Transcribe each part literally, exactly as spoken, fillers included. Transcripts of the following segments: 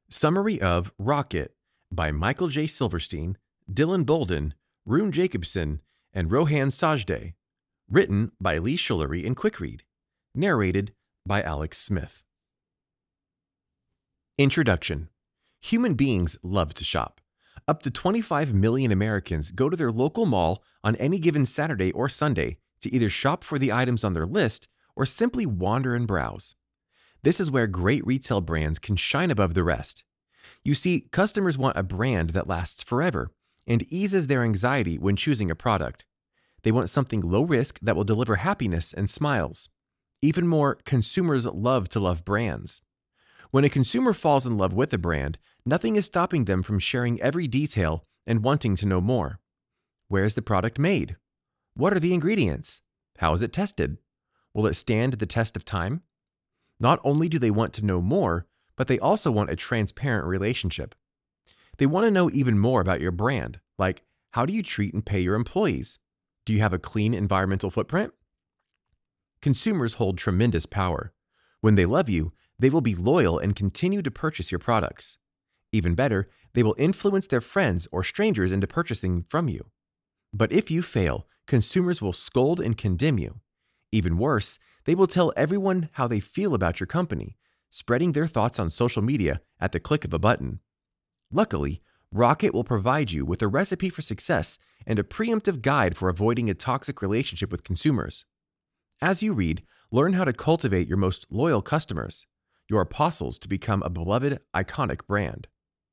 Summary of Rocket by Michael J. Silverstein, Dylan Bolden, Rune Jacobson, and Rohan Sajde. Written by Lee Schullery and Quickread. Narrated by Alex Smith. Introduction. Human beings love to shop. Up to twenty-five million Americans go to their local mall on any given Saturday or Sunday to either shop for the items on their list or simply wander and browse. This is where great retail brands can shine above the rest. You see, customers want a brand that lasts forever and eases their anxiety when choosing a product. They want something low risk that will deliver happiness and smiles. Even more, consumers love to love brands. When a consumer falls in love with a brand, nothing is stopping them from sharing every detail and wanting to know more. Where is the product made? What are the ingredients? How is it tested? Will it stand the test of time? Not only do they want to know more, but they also want a transparent relationship. They want to know even more about your brand, like how do you treat and pay your employees? Do you have a clean environmental footprint? Consumers hold tremendous power. When they love you, they will be loyal and continue to purchase your products. Even better, they will influence their friends or strangers into purchasing from you. But if you fail, consumers will scold and condemn you. Even worse, they will tell everyone how they feel about your company, spreading their thoughts on social media at the click of a button. Luckily, Rocket will provide you with a recipe for success and a preemptive guide for avoiding a toxic relationship with consumers. As you read, learn how to cultivate your most loyal customers, your apostles to become a beloved, iconic brand.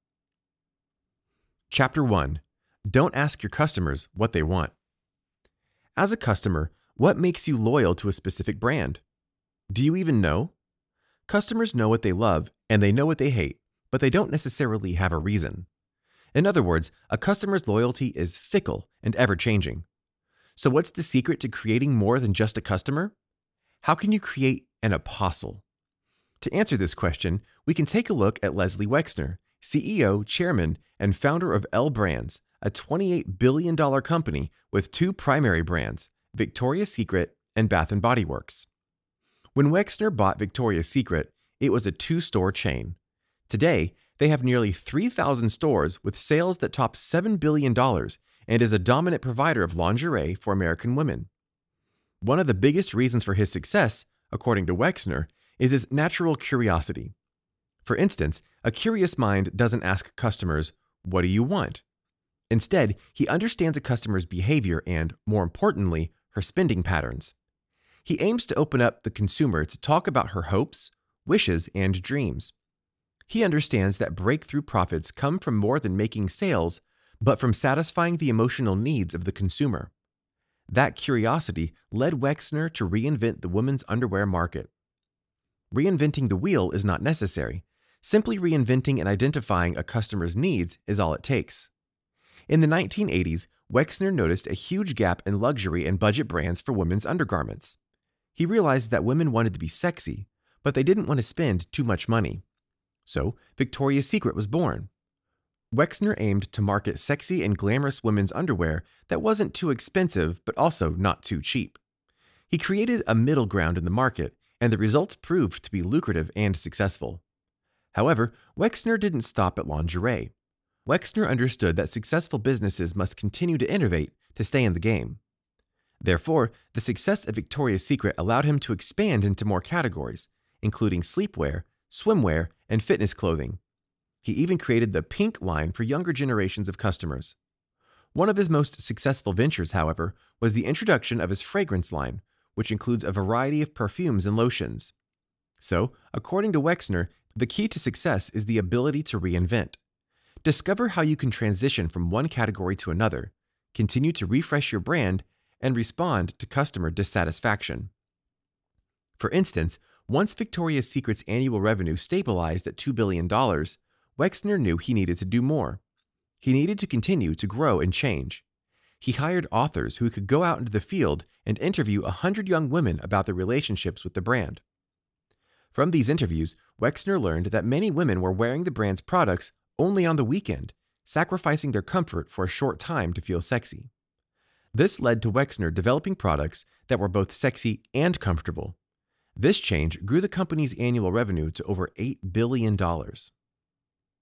Chapter one. Don't ask your customers what they want. As a customer, what makes you loyal to a specific brand? Do you even know? Customers know what they love and they know what they hate, but they don't necessarily have a reason. In other words, a customer's loyalty is fickle and ever-changing. So what's the secret to creating more than just a customer? How can you create an apostle? To answer this question, we can take a look at Leslie Wexner, C E O, chairman, and founder of L Brands, a twenty-eight billion dollars company with two primary brands, Victoria's Secret and Bath and Body Works. When Wexner bought Victoria's Secret, it was a two-store chain. Today, they have nearly three thousand stores with sales that top seven billion dollars and is a dominant provider of lingerie for American women. One of the biggest reasons for his success, according to Wexner, is his natural curiosity. For instance, a curious mind doesn't ask customers, "What do you want?" Instead, he understands a customer's behavior and, more importantly, her spending patterns. He aims to open up the consumer to talk about her hopes, wishes, and dreams. He understands that breakthrough profits come from more than making sales, but from satisfying the emotional needs of the consumer. That curiosity led Wexner to reinvent the women's underwear market. Reinventing the wheel is not necessary. Simply reinventing and identifying a customer's needs is all it takes. In the nineteen eighties, Wexner noticed a huge gap in luxury and budget brands for women's undergarments. He realized that women wanted to be sexy, but they didn't want to spend too much money. So, Victoria's Secret was born. Wexner aimed to market sexy and glamorous women's underwear that wasn't too expensive but also not too cheap. He created a middle ground in the market, and the results proved to be lucrative and successful. However, Wexner didn't stop at lingerie. Wexner understood that successful businesses must continue to innovate to stay in the game. Therefore, the success of Victoria's Secret allowed him to expand into more categories, including sleepwear, swimwear, and fitness clothing. He even created the Pink line for younger generations of customers. One of his most successful ventures, however, was the introduction of his fragrance line, which includes a variety of perfumes and lotions. So, according to Wexner, the key to success is the ability to reinvent. Discover how you can transition from one category to another, continue to refresh your brand, and respond to customer dissatisfaction. For instance, once Victoria's Secret's annual revenue stabilized at two billion dollars, Wexner knew he needed to do more. He needed to continue to grow and change. He hired authors who could go out into the field and interview a hundred young women about their relationships with the brand. From these interviews, Wexner learned that many women were wearing the brand's products only on the weekend, sacrificing their comfort for a short time to feel sexy. This led to Wexner developing products that were both sexy and comfortable. This change grew the company's annual revenue to over eight billion dollars.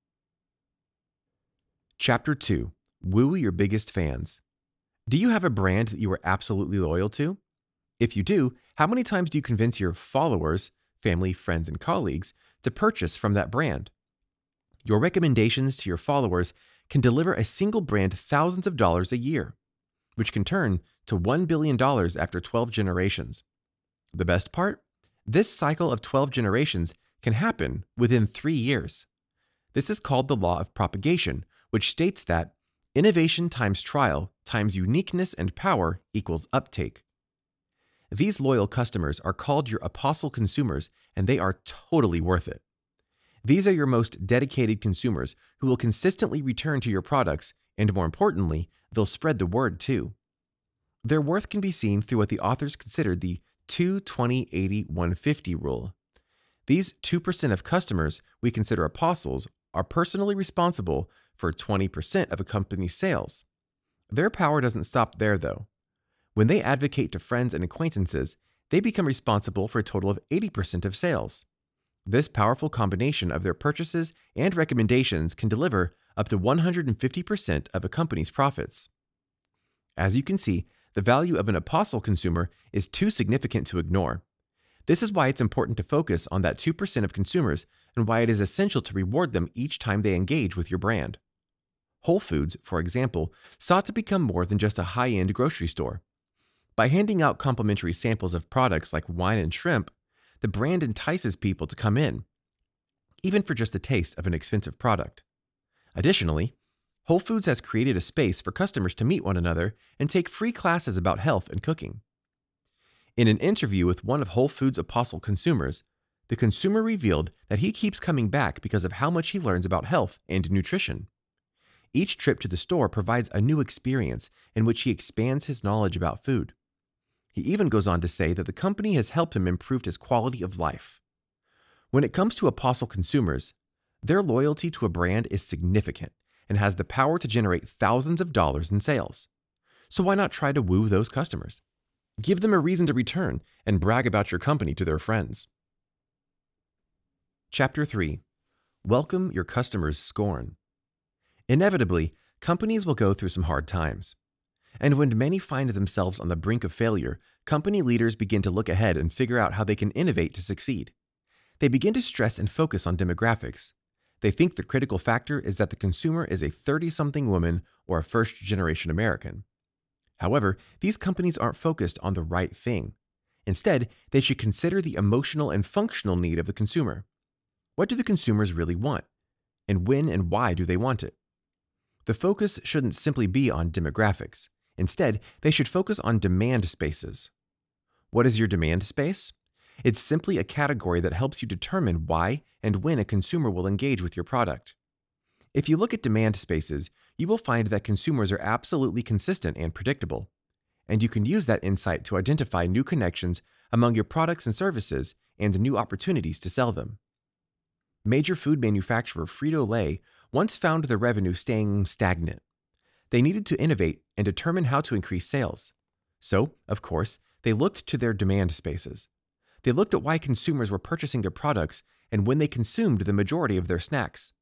Chapter two. Woo your biggest fans. Do you have a brand that you are absolutely loyal to? If you do, how many times do you convince your followers, family, friends, and colleagues to purchase from that brand? Your recommendations to your followers can deliver a single brand thousands of dollars a year, which can turn to one billion dollars after twelve generations. The best part? This cycle of twelve generations can happen within three years. This is called the law of propagation, which states that innovation times trial times uniqueness and power equals uptake. These loyal customers are called your apostle consumers, and they are totally worth it. These are your most dedicated consumers who will consistently return to your products, and more importantly, they'll spread the word too. Their worth can be seen through what the authors considered the two twenty eighty one fifty rule. These two percent of customers we consider apostles are personally responsible for twenty percent of a company's sales. Their power doesn't stop there, though. When they advocate to friends and acquaintances, they become responsible for a total of eighty percent of sales. This powerful combination of their purchases and recommendations can deliver up to one hundred fifty percent of a company's profits. As you can see, the value of an apostle consumer is too significant to ignore. This is why it's important to focus on that two percent of consumers and why it is essential to reward them each time they engage with your brand. Whole Foods, for example, sought to become more than just a high-end grocery store. By handing out complimentary samples of products like wine and shrimp, the brand entices people to come in, even for just a taste of an expensive product. Additionally, Whole Foods has created a space for customers to meet one another and take free classes about health and cooking. In an interview with one of Whole Foods' apostle consumers, the consumer revealed that he keeps coming back because of how much he learns about health and nutrition. Each trip to the store provides a new experience in which he expands his knowledge about food. He even goes on to say that the company has helped him improve his quality of life. When it comes to apostle consumers, their loyalty to a brand is significant and has the power to generate thousands of dollars in sales. So why not try to woo those customers? Give them a reason to return and brag about your company to their friends. Chapter three. Welcome your customers' scorn. Inevitably, companies will go through some hard times. And when many find themselves on the brink of failure, company leaders begin to look ahead and figure out how they can innovate to succeed. They begin to stress and focus on demographics. They think the critical factor is that the consumer is a thirty-something woman or a first-generation American. However, these companies aren't focused on the right thing. Instead, they should consider the emotional and functional need of the consumer. What do the consumers really want? And when and why do they want it? The focus shouldn't simply be on demographics. Instead, they should focus on demand spaces. What is your demand space? It's simply a category that helps you determine why and when a consumer will engage with your product. If you look at demand spaces, you will find that consumers are absolutely consistent and predictable, and you can use that insight to identify new connections among your products and services and new opportunities to sell them. Major food manufacturer Frito-Lay once found their revenue staying stagnant. They needed to innovate and determine how to increase sales. So, of course, they looked to their demand spaces. They looked at why consumers were purchasing their products and when they consumed the majority of their snacks.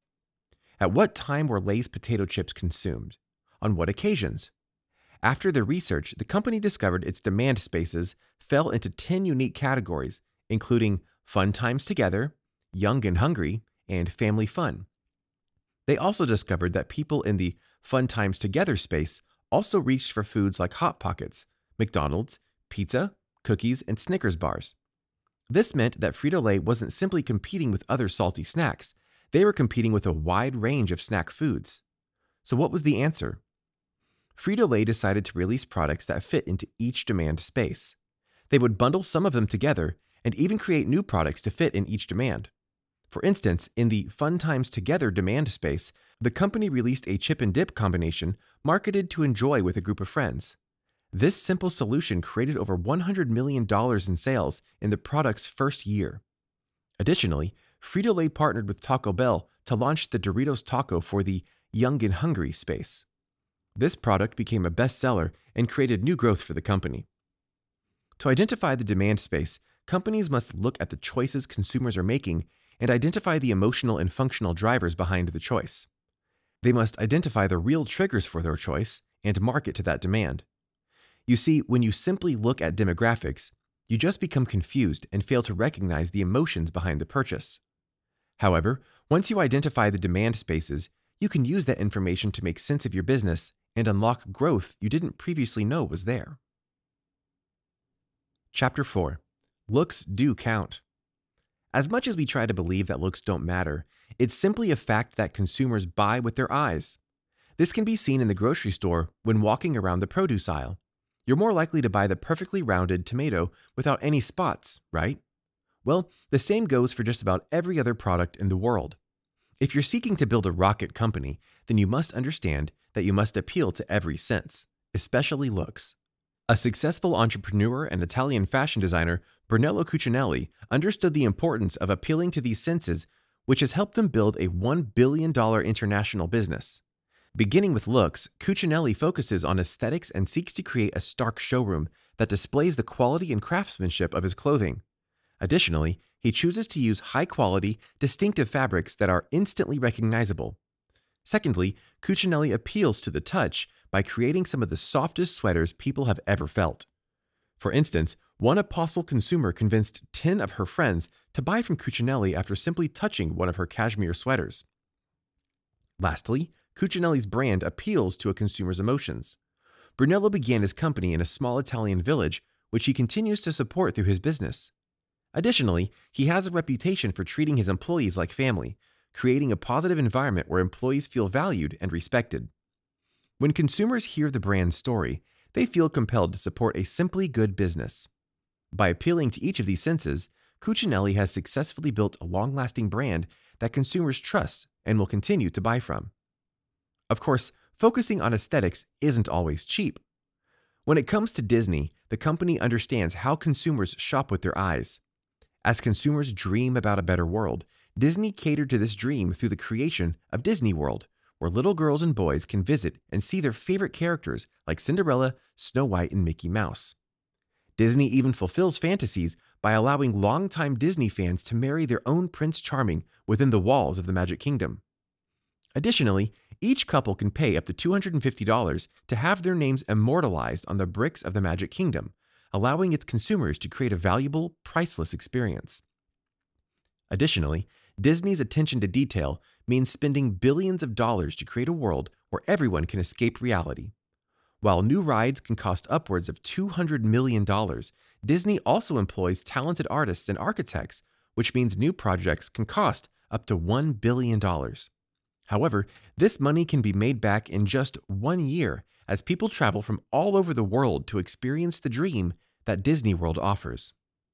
At what time were Lay's potato chips consumed? On what occasions? After their research, the company discovered its demand spaces fell into ten unique categories, including fun times together, young and hungry, and family fun. They also discovered that people in the fun times together space also reached for foods like Hot Pockets, McDonald's, pizza, cookies, and Snickers bars. This meant that Frito-Lay wasn't simply competing with other salty snacks, they were competing with a wide range of snack foods. So what was the answer? Frito-Lay decided to release products that fit into each demand space. They would bundle some of them together and even create new products to fit in each demand. For instance, in the Fun Times Together demand space, the company released a chip and dip combination marketed to enjoy with a group of friends. This simple solution created over one hundred million dollars in sales in the product's first year. Additionally, Frito-Lay partnered with Taco Bell to launch the Doritos Taco for the Young and Hungry space. This product became a bestseller and created new growth for the company. To identify the demand space, companies must look at the choices consumers are making and identify the emotional and functional drivers behind the choice. They must identify the real triggers for their choice and market to that demand. You see, when you simply look at demographics, you just become confused and fail to recognize the emotions behind the purchase. However, once you identify the demand spaces, you can use that information to make sense of your business and unlock growth you didn't previously know was there. Chapter four. Looks do count. As much as we try to believe that looks don't matter, it's simply a fact that consumers buy with their eyes. This can be seen in the grocery store when walking around the produce aisle. You're more likely to buy the perfectly rounded tomato without any spots, right? Well, the same goes for just about every other product in the world. If you're seeking to build a rocket company, then you must understand that you must appeal to every sense, especially looks. A successful entrepreneur and Italian fashion designer, Brunello Cucinelli, understood the importance of appealing to these senses, which has helped them build a one billion dollars international business. Beginning with looks, Cucinelli focuses on aesthetics and seeks to create a stark showroom that displays the quality and craftsmanship of his clothing. Additionally, he chooses to use high-quality, distinctive fabrics that are instantly recognizable. Secondly, Cucinelli appeals to the touch by creating some of the softest sweaters people have ever felt. For instance, one Apostle consumer convinced ten of her friends to buy from Cucinelli after simply touching one of her cashmere sweaters. Lastly, Cucinelli's brand appeals to a consumer's emotions. Brunello began his company in a small Italian village, which he continues to support through his business. Additionally, he has a reputation for treating his employees like family, creating a positive environment where employees feel valued and respected. When consumers hear the brand's story, they feel compelled to support a simply good business. By appealing to each of these senses, Cucinelli has successfully built a long-lasting brand that consumers trust and will continue to buy from. Of course, focusing on aesthetics isn't always cheap. When it comes to Disney, the company understands how consumers shop with their eyes. As consumers dream about a better world, Disney catered to this dream through the creation of Disney World, where little girls and boys can visit and see their favorite characters like Cinderella, Snow White, and Mickey Mouse. Disney even fulfills fantasies by allowing longtime Disney fans to marry their own Prince Charming within the walls of the Magic Kingdom. Additionally, each couple can pay up to two hundred fifty dollars to have their names immortalized on the bricks of the Magic Kingdom, allowing its consumers to create a valuable, priceless experience. Additionally, Disney's attention to detail means spending billions of dollars to create a world where everyone can escape reality. While new rides can cost upwards of two hundred million dollars, Disney also employs talented artists and architects, which means new projects can cost up to one billion dollars. However, this money can be made back in just one year as people travel from all over the world to experience the dream that Disney World offers.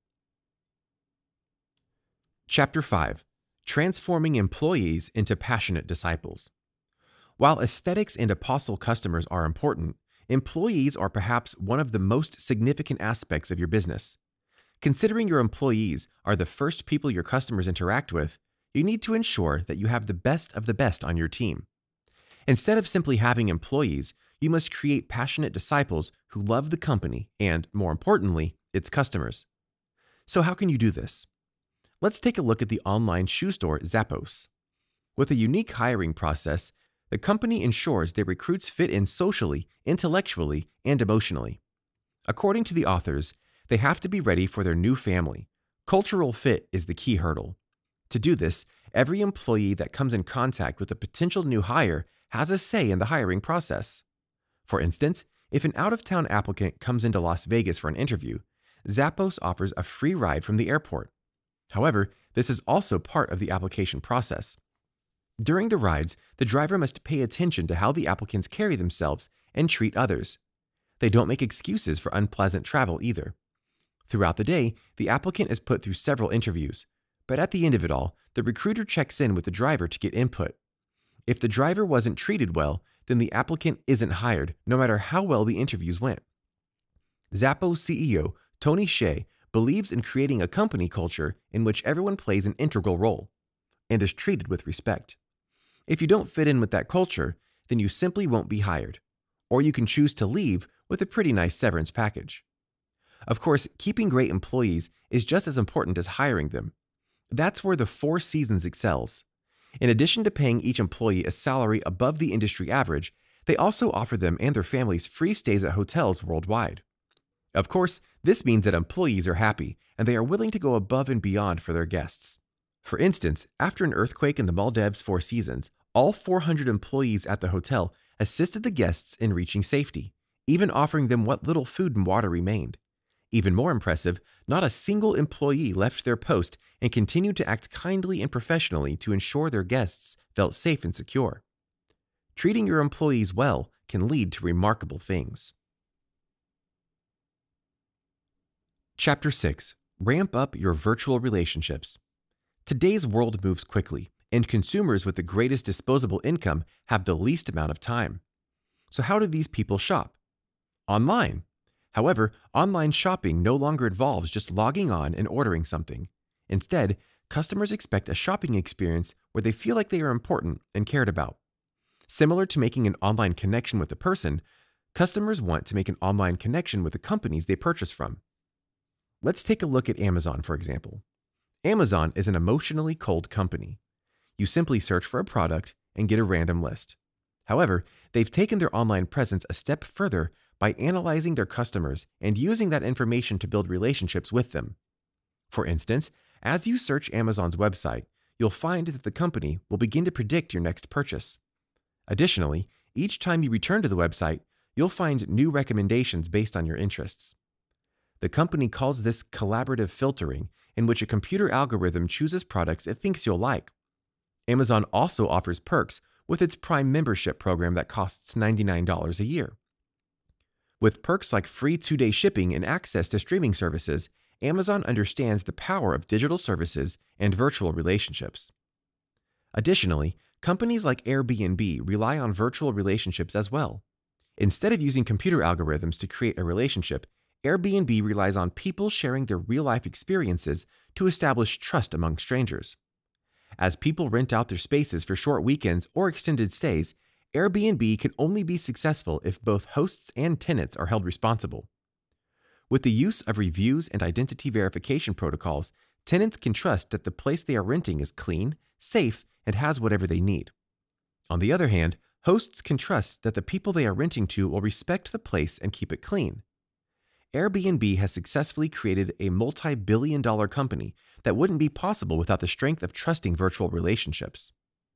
Chapter five. Transforming Employees into Passionate Disciples. While aesthetics and Apostle customers are important, employees are perhaps one of the most significant aspects of your business. Considering your employees are the first people your customers interact with, you need to ensure that you have the best of the best on your team. Instead of simply having employees, you must create passionate disciples who love the company and, more importantly, its customers. So how can you do this? Let's take a look at the online shoe store Zappos. With a unique hiring process, the company ensures their recruits fit in socially, intellectually, and emotionally. According to the authors, they have to be ready for their new family. Cultural fit is the key hurdle. To do this, every employee that comes in contact with a potential new hire has a say in the hiring process. For instance, if an out-of-town applicant comes into Las Vegas for an interview, Zappos offers a free ride from the airport. However, this is also part of the application process. During the rides, the driver must pay attention to how the applicants carry themselves and treat others. They don't make excuses for unpleasant travel either. Throughout the day, the applicant is put through several interviews, but at the end of it all, the recruiter checks in with the driver to get input. If the driver wasn't treated well, then the applicant isn't hired, no matter how well the interviews went. Zappos C E O Tony Hsieh believes in creating a company culture in which everyone plays an integral role and is treated with respect. If you don't fit in with that culture, then you simply won't be hired, or you can choose to leave with a pretty nice severance package. Of course, keeping great employees is just as important as hiring them. That's where the Four Seasons excels. In addition to paying each employee a salary above the industry average, they also offer them and their families free stays at hotels worldwide. Of course, this means that employees are happy and they are willing to go above and beyond for their guests. For instance, after an earthquake in the Maldives Four Seasons, all four hundred employees at the hotel assisted the guests in reaching safety, even offering them what little food and water remained. Even more impressive, not a single employee left their post and continued to act kindly and professionally to ensure their guests felt safe and secure. Treating your employees well can lead to remarkable things. Chapter six. Ramp up your virtual relationships. Today's world moves quickly, and consumers with the greatest disposable income have the least amount of time. So how do these people shop? Online. However, online shopping no longer involves just logging on and ordering something. Instead, customers expect a shopping experience where they feel like they are important and cared about. Similar to making an online connection with a person, customers want to make an online connection with the companies they purchase from. Let's take a look at Amazon, for example. Amazon is an emotionally cold company. You simply search for a product and get a random list. However, they've taken their online presence a step further by analyzing their customers and using that information to build relationships with them. For instance, as you search Amazon's website, you'll find that the company will begin to predict your next purchase. Additionally, each time you return to the website, you'll find new recommendations based on your interests. The company calls this collaborative filtering, in which a computer algorithm chooses products it thinks you'll like. Amazon also offers perks with its Prime membership program that costs ninety-nine dollars a year. With perks like free two-day shipping and access to streaming services, Amazon understands the power of digital services and virtual relationships. Additionally, companies like Airbnb rely on virtual relationships as well. Instead of using computer algorithms to create a relationship, Airbnb relies on people sharing their real-life experiences to establish trust among strangers. As people rent out their spaces for short weekends or extended stays, Airbnb can only be successful if both hosts and tenants are held responsible. With the use of reviews and identity verification protocols, tenants can trust that the place they are renting is clean, safe, and has whatever they need. On the other hand, hosts can trust that the people they are renting to will respect the place and keep it clean. Airbnb has successfully created a multi-billion dollar company that wouldn't be possible without the strength of trusting virtual relationships.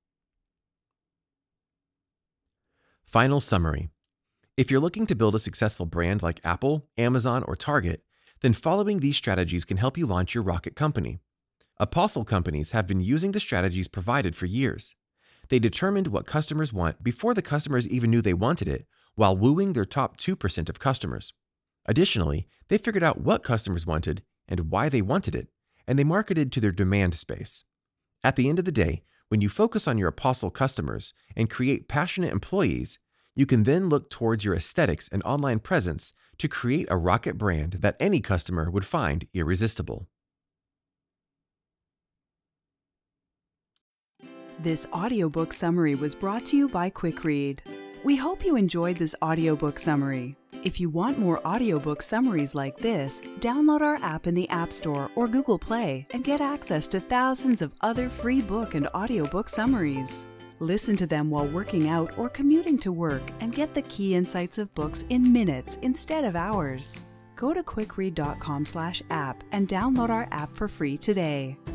Final summary. If you're looking to build a successful brand like Apple, Amazon, or Target, then following these strategies can help you launch your rocket company. Apostle companies have been using the strategies provided for years. They determined what customers want before the customers even knew they wanted it, while wooing their top two percent of customers. Additionally, they figured out what customers wanted and why they wanted it, and they marketed to their demand space. At the end of the day, when you focus on your Apostle customers and create passionate employees, you can then look towards your aesthetics and online presence to create a rocket brand that any customer would find irresistible. This audiobook summary was brought to you by QuickRead. We hope you enjoyed this audiobook summary. If you want more audiobook summaries like this, download our app in the App Store or Google Play and get access to thousands of other free book and audiobook summaries. Listen to them while working out or commuting to work and get the key insights of books in minutes instead of hours. Go to quickread dot com slash app and download our app for free today.